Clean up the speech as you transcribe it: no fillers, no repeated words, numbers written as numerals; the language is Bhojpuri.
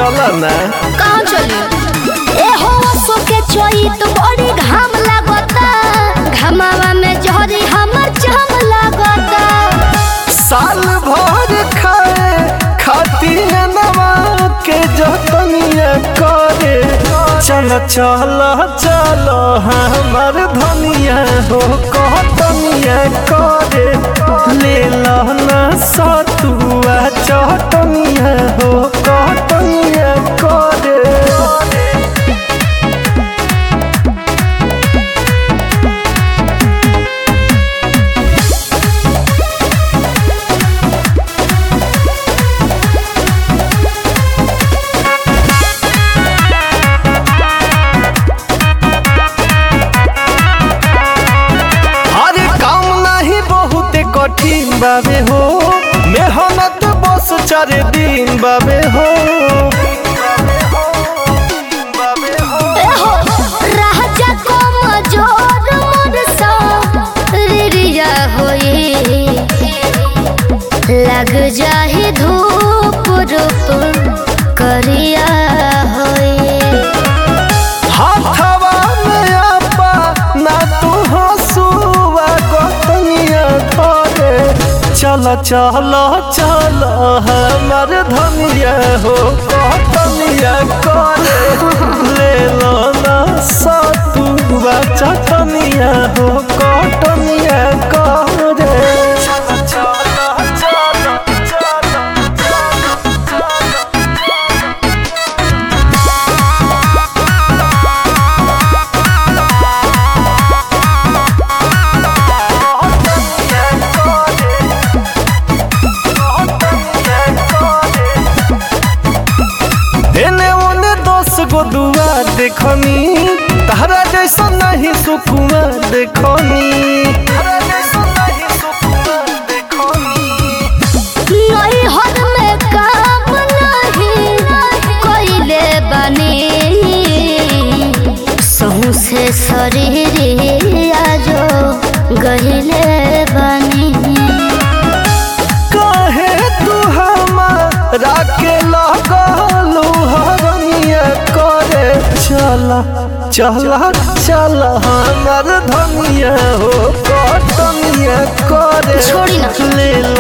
चला ना। कहाँ चली ए हो सो के चोई तो बड़ी घाम लागता घमावा में जहरी हमर जाम लागता साल भर खाए खाती है नवा के जतनिया करे चल चल चल हमार धनिया हो कहतनिया करे ले लहना सतुआ चटनिया हो कहतनिया करे। कठिन बाबे हो मेहनत बस 4 दिन बाबे हो राजा को मजोर मुरसा रिरिया होए लग जाहि धूप रूप करिया होए हाथवा में आपा ना तू हंसुआ गतनिया करे चल चल चल हमार धनिया हो गतनिया करे ले लो ना सतुआ चटनिया हो गतनिया करे। गो दुआ देखनी तहरा जैसा नहीं सुकुमा देखनी नहीं हद में काम नहीं कोइले बनी सहू से शरीर आजो गहिले बनी काहे तू हमारा के लगलू हरनिया करे चला चला चला हमार धनिया हो कटनिया करे छोड़ी ना ले